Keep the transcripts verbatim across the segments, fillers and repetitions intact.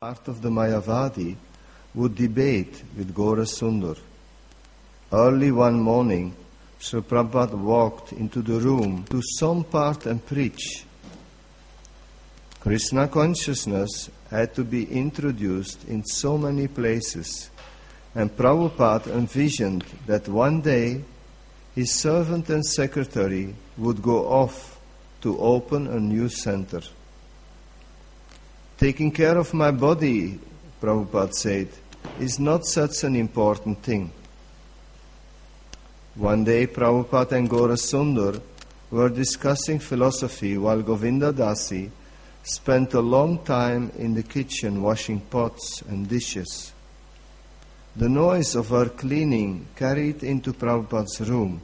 part of the Mayavadi, would debate with Gaura Sundar. Early one morning, Sri Prabhupada walked into the room to some part and preach. Krishna consciousness had to be introduced in so many places, and Prabhupada envisioned that one day his servant and secretary would go off to open a new center. Taking care of my body, Prabhupada said, is not such an important thing. One day, Prabhupada and Gaura Sundar were discussing philosophy while Govinda Dasi spent a long time in the kitchen washing pots and dishes. The noise of her cleaning carried into Prabhupada's room.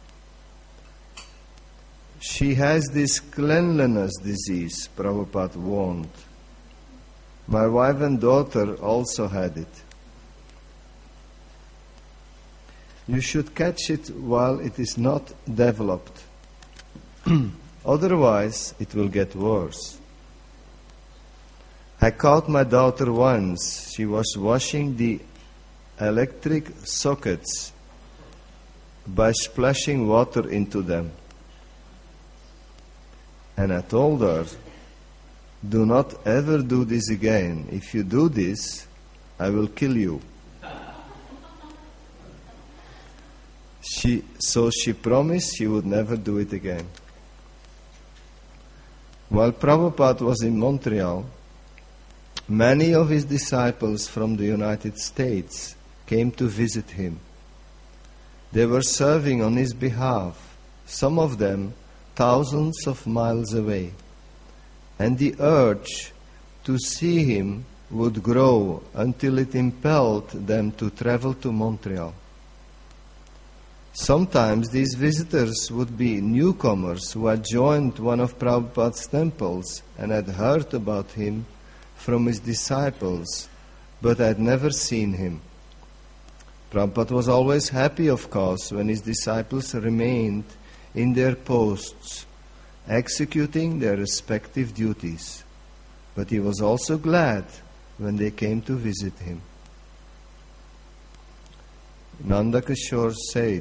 She has this cleanliness disease, Prabhupada warned. My wife and daughter also had it. You should catch it while it is not developed. Otherwise, it will get worse. I caught my daughter once. She was washing the electric sockets by splashing water into them. And I told her, do not ever do this again. If you do this, I will kill you. She, so she promised she would never do it again. While Prabhupada was in Montreal, many of his disciples from the United States came to visit him. They were serving on his behalf, some of them thousands of miles away, and the urge to see him would grow until it impelled them to travel to Montreal. Sometimes these visitors would be newcomers who had joined one of Prabhupada's temples and had heard about him from his disciples, but had never seen him. Prabhupada was always happy, of course, when his disciples remained in their posts, executing their respective duties. But he was also glad when they came to visit him. Nanda Kishore said,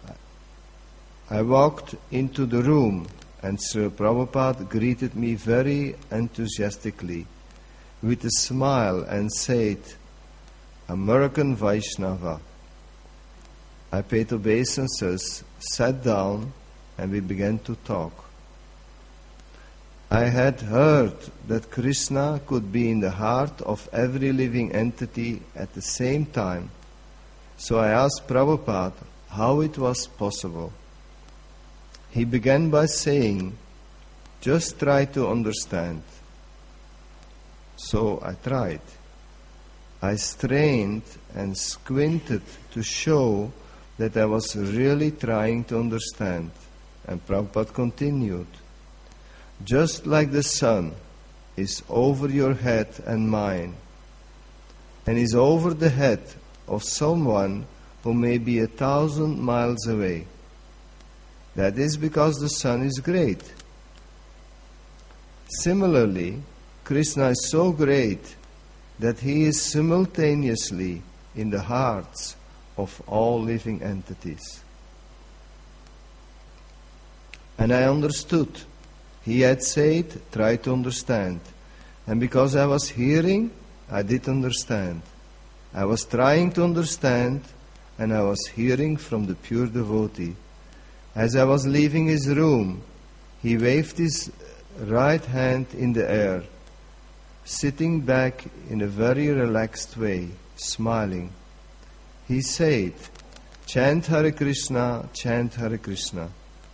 I walked into the room and Sri Prabhupada greeted me very enthusiastically with a smile and said, American Vaishnava. I paid obeisances, sat down, and we began to talk. I had heard that Krishna could be in the heart of every living entity at the same time, so I asked Prabhupada how it was possible. He began by saying, just try to understand. So I tried. I strained and squinted to show that I was really trying to understand. And Prabhupada continued, just like the sun is over your head and mine, and is over the head of someone who may be a thousand miles away. That is because the sun is great. Similarly, Krishna is so great that he is simultaneously in the hearts of all living entities. And I understood. He had said, try to understand. And because I was hearing, I did understand. I was trying to understand, and I was hearing from the pure devotee. As I was leaving his room, he waved his right hand in the air, sitting back in a very relaxed way, smiling. He said, chant Hare Krishna, chant Hare Krishna.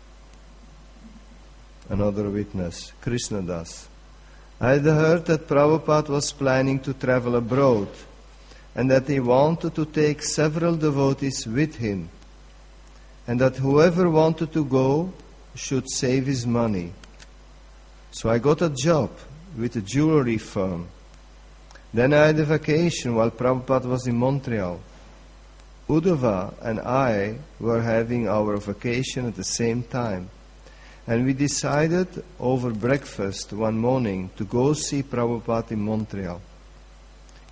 Another witness, Krishna Das. I had heard that Prabhupada was planning to travel abroad and that he wanted to take several devotees with him, and that whoever wanted to go should save his money. So I got a job with a jewelry firm. Then I had a vacation while Prabhupada was in Montreal. Uddhava and I were having our vacation at the same time. And we decided over breakfast one morning to go see Prabhupada in Montreal.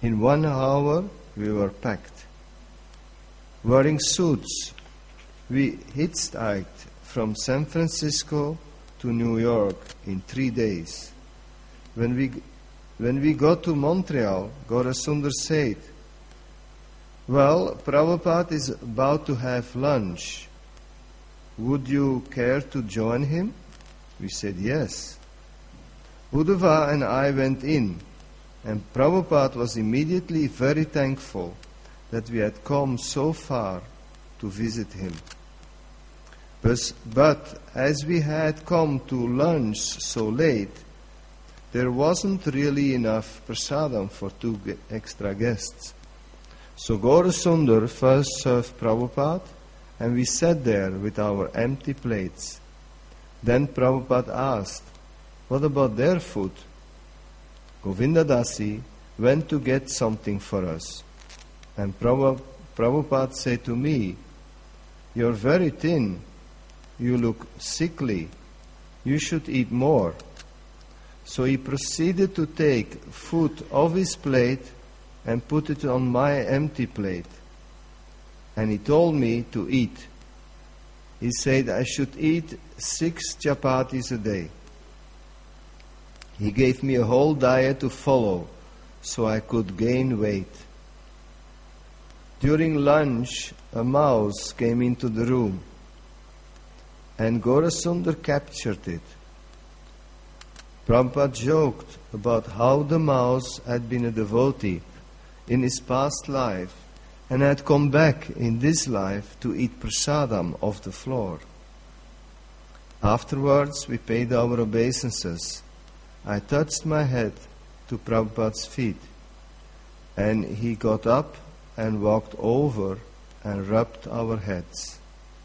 In one hour, we were packed. Wearing suits, we hitchhiked from San Francisco to New York in three days. When we, when we got to Montreal, Gaurasundar said, "Well, Prabhupada is about to have lunch. Would you care to join him?" We said yes. Uddhava and I went in, and Prabhupada was immediately very thankful that we had come so far to visit him. But, but as we had come to lunch so late, there wasn't really enough prasadam for two extra guests. So Gaurasundar first served Prabhupada, and we sat there with our empty plates. Then Prabhupada asked, "What about their food?" Govindadasi went to get something for us. And Prabhupada said to me, "You're very thin. You look sickly. You should eat more." So he proceeded to take food off his plate and put it on my empty plate. And he told me to eat. He said I should eat six chapatis a day. He gave me a whole diet to follow so I could gain weight. During lunch, a mouse came into the room, and Gaurasundar captured it. Prabhupada joked about how the mouse had been a devotee in his past life and had come back in this life to eat prasadam off the floor. Afterwards, we paid our obeisances. I touched my head to Prabhupada's feet, and he got up and walked over and rubbed our heads.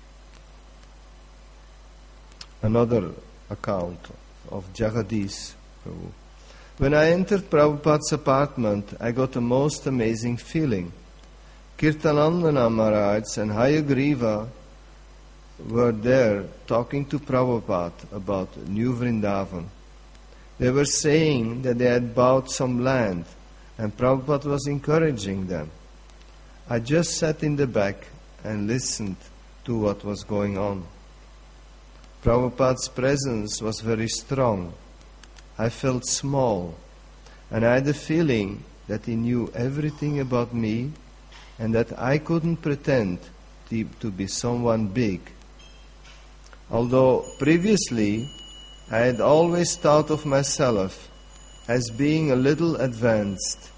Another account of Jagadish Prabhu. When I entered Prabhupada's apartment, I got a most amazing feeling. Kirtanandana Maharaj and Hayagriva were there talking to Prabhupada about New Vrindavan. They were saying that they had bought some land, and Prabhupada was encouraging them. I just sat in the back and listened to what was going on. Prabhupada's presence was very strong. I felt small, and I had a feeling that he knew everything about me and that I couldn't pretend to, to be someone big. Although previously I had always thought of myself as being a little advanced.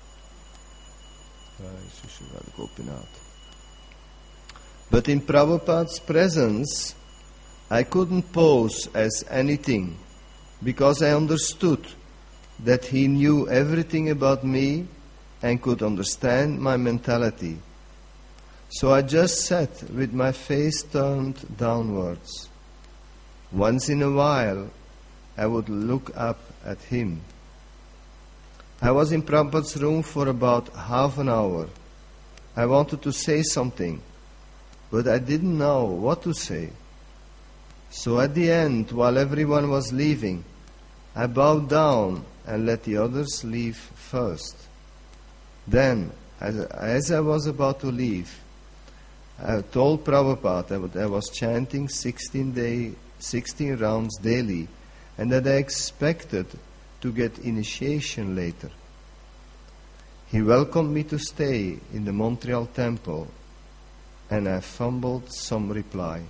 But in Prabhupada's presence, I couldn't pose as anything because I understood that he knew everything about me and could understand my mentality. So I just sat with my face turned downwards. Once in a while, I would look up at him. I was in Prabhupada's room for about half an hour. I wanted to say something, but I didn't know what to say. So at the end, while everyone was leaving, I bowed down and let the others leave first. Then, as, as I was about to leave, I told Prabhupada that I was chanting sixteen, day, sixteen rounds daily and that I expected to get initiation later. He welcomed me to stay in the Montreal temple, and I fumbled some reply.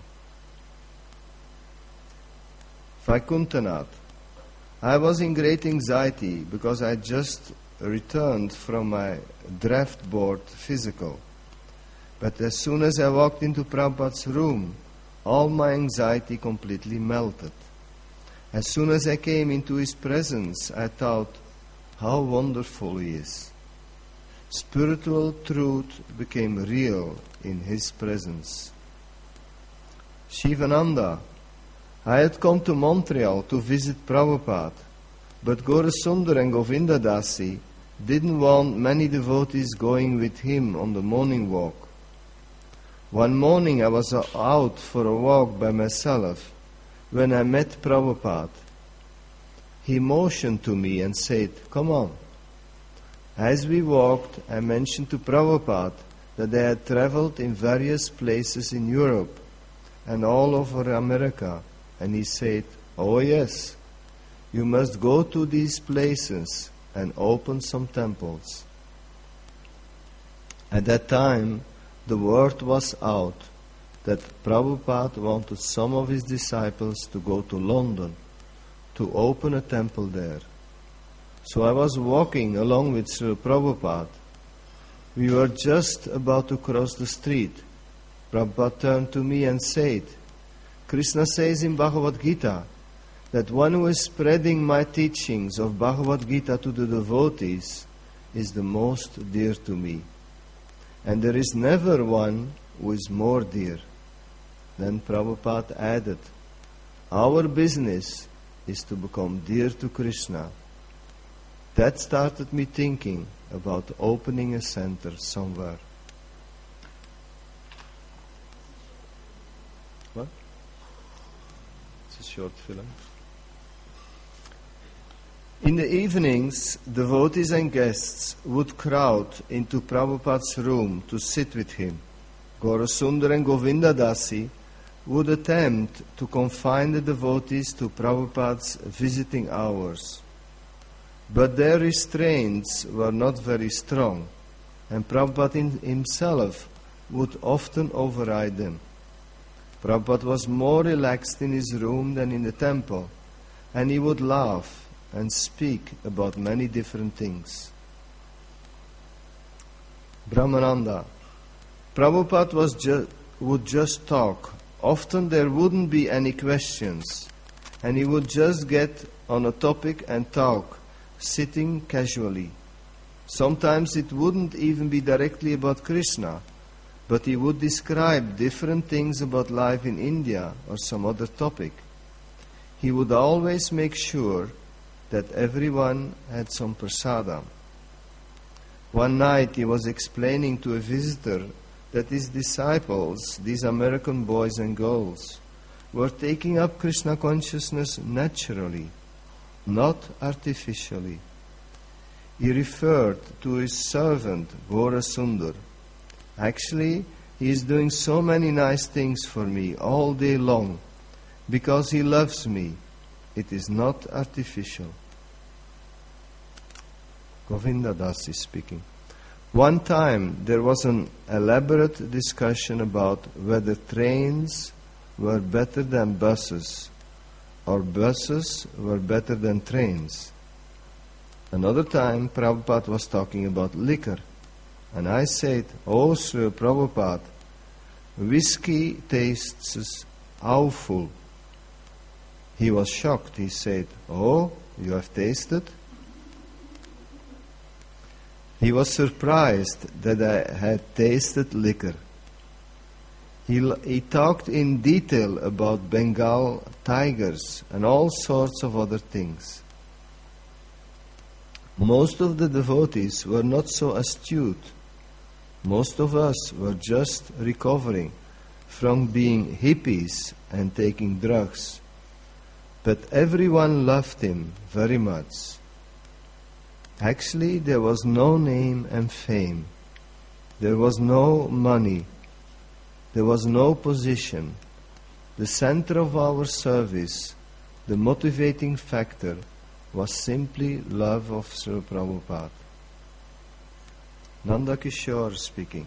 Vaikuntanath. I was in great anxiety because I just returned from my draft board physical. But as soon as I walked into Prabhupada's room, all my anxiety completely melted. As soon as I came into his presence, I thought, how wonderful he is. Spiritual truth became real in his presence. Shivananda. I had come to Montreal to visit Prabhupada, but Gaurasundar and Govindadasi didn't want many devotees going with him on the morning walk. One morning I was out for a walk by myself when I met Prabhupada. He motioned to me and said, "Come on." As we walked, I mentioned to Prabhupada that they had traveled in various places in Europe and all over America. And he said, "Oh yes, you must go to these places and open some temples." At that time, the word was out that Prabhupada wanted some of his disciples to go to London to open a temple there. So I was walking along with Srila Prabhupada. We were just about to cross the street. Prabhupada turned to me and said, "Krishna says in Bhagavad Gita that one who is spreading my teachings of Bhagavad Gita to the devotees is the most dear to me. And there is never one who is more dear." Then Prabhupada added, "Our business is to become dear to Krishna." That started me thinking about opening a center somewhere. What? It's a short film. In the evenings, devotees and guests would crowd into Prabhupada's room to sit with him. Gaurasundar and Govinda Dasi would attempt to confine the devotees to Prabhupada's visiting hours. But their restraints were not very strong, and Prabhupada himself would often override them. Prabhupada was more relaxed in his room than in the temple, and he would laugh and speak about many different things. Brahmananda. Prabhupada was ju- would just talk. Often there wouldn't be any questions, and he would just get on a topic and talk, sitting casually. Sometimes it wouldn't even be directly about Krishna, but he would describe different things about life in India or some other topic. He would always make sure that everyone had some prasadam. One night he was explaining to a visitor that his disciples, these American boys and girls, were taking up Krishna consciousness naturally, not artificially. He referred to his servant, Gaurasundar. "Actually, he is doing so many nice things for me all day long because he loves me. It is not artificial." Govinda Das is speaking. One time there was an elaborate discussion about whether trains were better than buses or buses were better than trains. Another time Prabhupada was talking about liquor, and I said, "Oh, Sri Prabhupada, whiskey tastes awful." He was shocked. He said, "Oh, you have tasted?" He was surprised that I had tasted liquor. He, he talked in detail about Bengal tigers and all sorts of other things. Most of the devotees were not so astute. Most of us were just recovering from being hippies and taking drugs. But everyone loved him very much. Actually, there was no name and fame. There was no money. There was no position. The center of our service, the motivating factor, was simply love of Sri Prabhupada. Nanda Kishore speaking.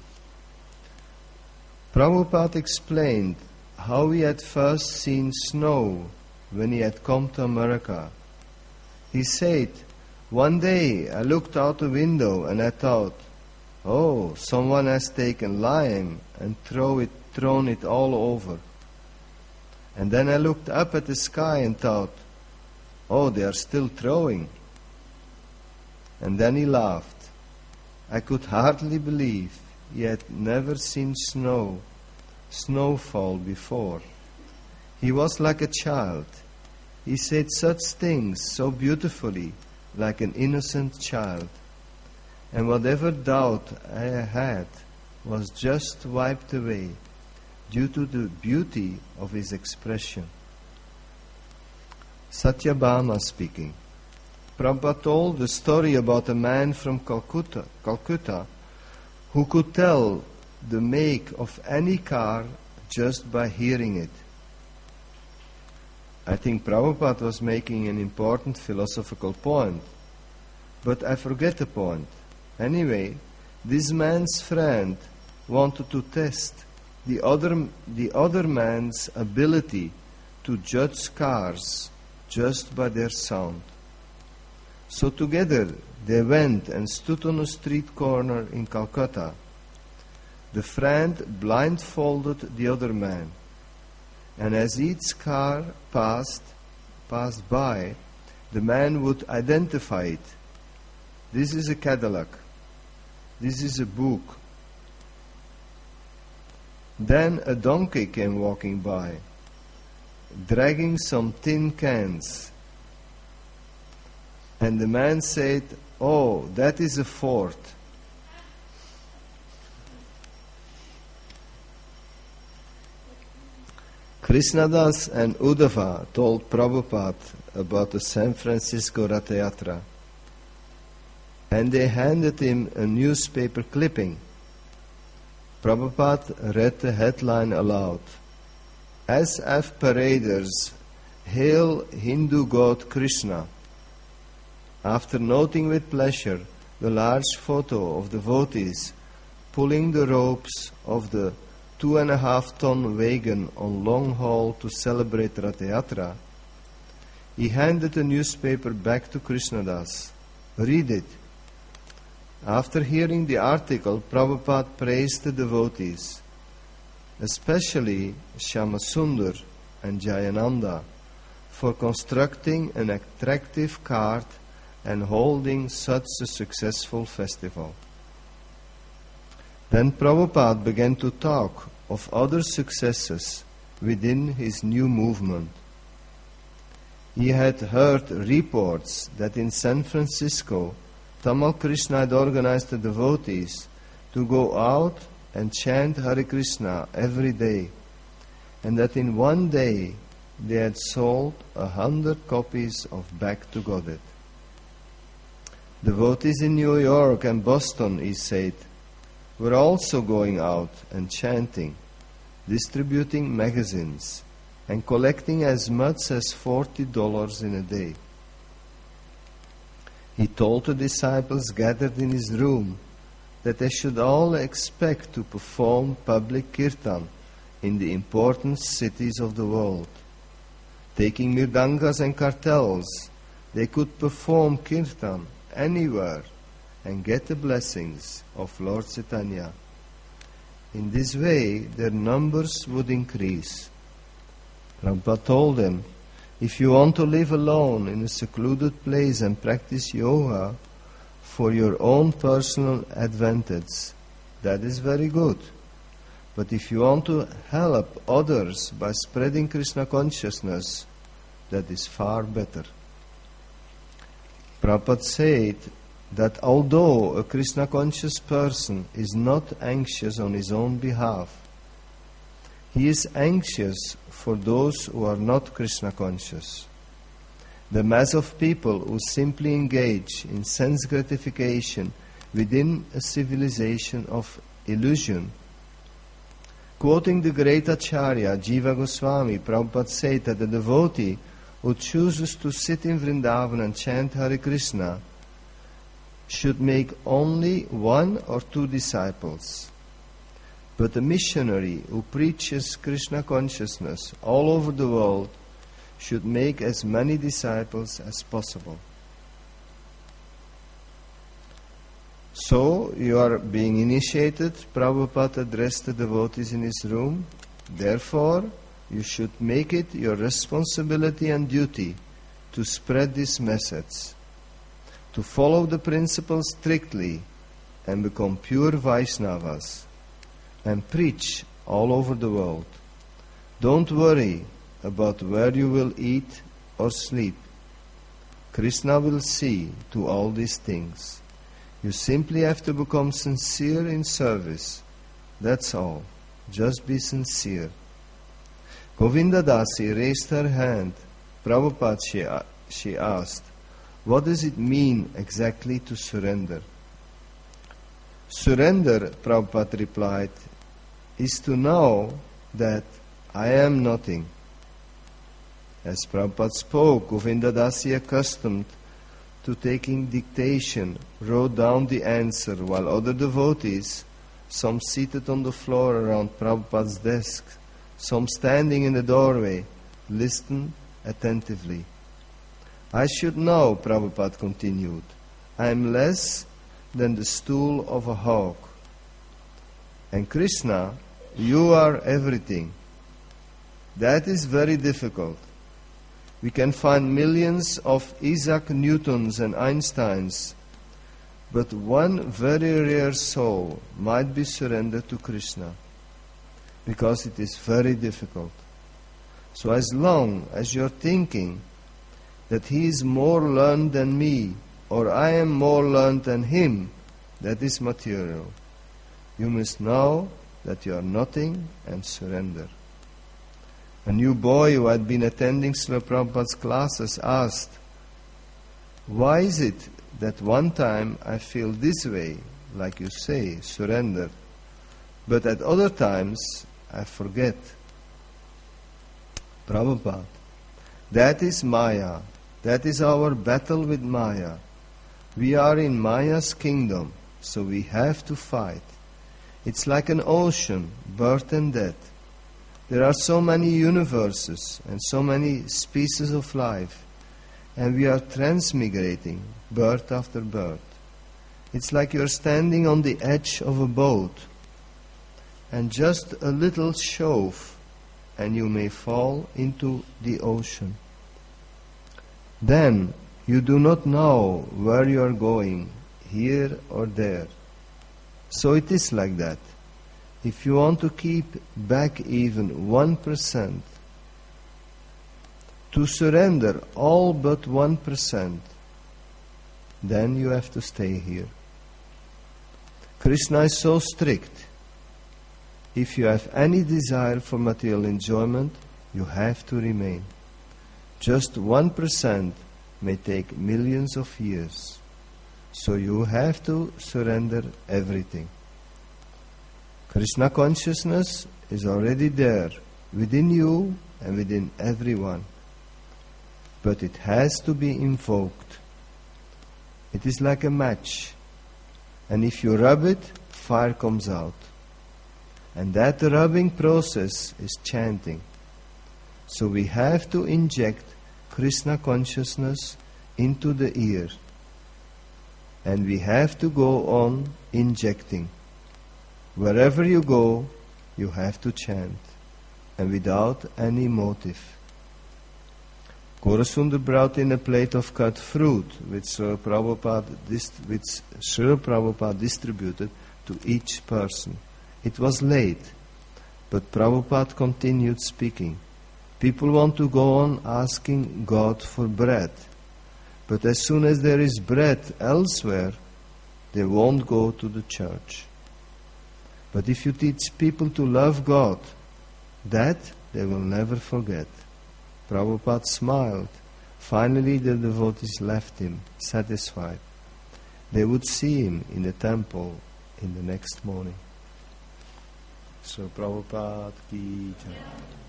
Prabhupada explained how he had first seen snow when he had come to America. He said, "One day I looked out the window and I thought, oh, someone has taken lime and throw it, thrown it all over. And then I looked up at the sky and thought, oh, they are still throwing." And then he laughed. I could hardly believe he had never seen snow, snowfall before. He was like a child. He said such things so beautifully, like an innocent child. And whatever doubt I had was just wiped away due to the beauty of his expression. Satyabhama speaking. Prabhupada told the story about a man from Calcutta, Calcutta who could tell the make of any car just by hearing it. I think Prabhupada was making an important philosophical point, but I forget the point. Anyway, this man's friend wanted to test the other, the other man's ability to judge cars just by their sound. So together they went and stood on a street corner in Calcutta. The friend blindfolded the other man, and as each car passed, passed by, the man would identify it. This is a Cadillac. This is a book. Then a donkey came walking by, dragging some tin cans. And the man said, "Oh, that is a Ford." Krishnadas and Uddhava told Prabhupada about the San Francisco Rath Yatra, and they handed him a newspaper clipping. Prabhupada read the headline aloud. S F paraders hail Hindu god Krishna. After noting with pleasure the large photo of devotees pulling the ropes of the two and a half ton wagon on long haul to celebrate Rath Yatra, he handed the newspaper back to Krishnadas. "Read it." After hearing the article, Prabhupada praised the devotees, especially Shyamasundar and Jayananda, for constructing an attractive cart and holding such a successful festival. Then Prabhupada began to talk of other successes within his new movement. He had heard reports that in San Francisco, Tamal Krishna had organized the devotees to go out and chant Hare Krishna every day, and that in one day they had sold a hundred copies of Back to Godhead. Devotees in New York and Boston, he said, were also going out and chanting, distributing magazines, and collecting as much as forty dollars in a day. He told the disciples gathered in his room that they should all expect to perform public kirtan in the important cities of the world. Taking mirdangas and kartels, they could perform kirtan anywhere and get the blessings of Lord Chaitanya. In this way, their numbers would increase. Prabhupada told them, if you want to live alone in a secluded place and practice yoga for your own personal advantage, that is very good. But if you want to help others by spreading Krishna consciousness, that is far better. Prabhupada said that although a Krishna conscious person is not anxious on his own behalf, he is anxious for those who are not Krishna conscious. The mass of people who simply engage in sense gratification within a civilization of illusion. Quoting the great Acharya Jiva Goswami, Prabhupada said that the devotee who chooses to sit in Vrindavan and chant Hare Krishna should make only one or two disciples. But a missionary who preaches Krishna consciousness all over the world should make as many disciples as possible. So, you are being initiated, Prabhupada addressed the devotees in his room. Therefore, you should make it your responsibility and duty to spread this message, to follow the principles strictly and become pure Vaishnavas, and preach all over the world. Don't worry about where you will eat or sleep. Krishna will see to all these things. You simply have to become sincere in service. That's all. Just be sincere. Govinda Dasi raised her hand. Prabhupada, she, she asked, What does it mean exactly to surrender? Surrender, Prabhupada replied, is to know that I am nothing. As Prabhupada spoke, Govinda Dasi, accustomed to taking dictation, wrote down the answer, while other devotees, some seated on the floor around Prabhupada's desk, some standing in the doorway, listened attentively. I should know, Prabhupada continued, I am less than the stool of a hawk. And Krishna, you are everything. That is very difficult. We can find millions of Isaac Newtons and Einsteins, but one very rare soul might be surrendered to Krishna, because it is very difficult. So as long as you're thinking that he is more learned than me, or I am more learned than him, that is material. You must know that you are nothing and surrender. A new boy who had been attending Srila Prabhupada's classes asked, why is it that one time I feel this way, like you say, surrender, but at other times I forget? Prabhupada, that is Maya. That is our battle with Maya. We are in Maya's kingdom, so we have to fight. It's like an ocean, birth and death. There are so many universes and so many species of life, and we are transmigrating birth after birth. It's like you're standing on the edge of a boat, and just a little shove, and you may fall into the ocean. Then you do not know where you are going, here or there. So it is like that. If you want to keep back even one percent, to surrender all but one percent, then you have to stay here. Krishna is so strict. If you have any desire for material enjoyment, you have to remain. Just one percent may take millions of years. So you have to surrender everything. Krishna consciousness is already there, within you and within everyone. But it has to be invoked. It is like a match. And if you rub it, fire comes out. And that rubbing process is chanting. So we have to inject Krishna consciousness into the ear. And we have to go on injecting. Wherever you go, you have to chant, and without any motive. Gaurasundar brought in a plate of cut fruit, which Srila Prabhupada, dist- which Srila Prabhupada distributed to each person. It was late, but Prabhupada continued speaking. People want to go on asking God for bread, but as soon as there is bread elsewhere, they won't go to the church. But if you teach people to love God, that they will never forget. Prabhupada smiled. Finally the devotees left him, satisfied. They would see him in the temple in the next morning. So Prabhupada ki jai.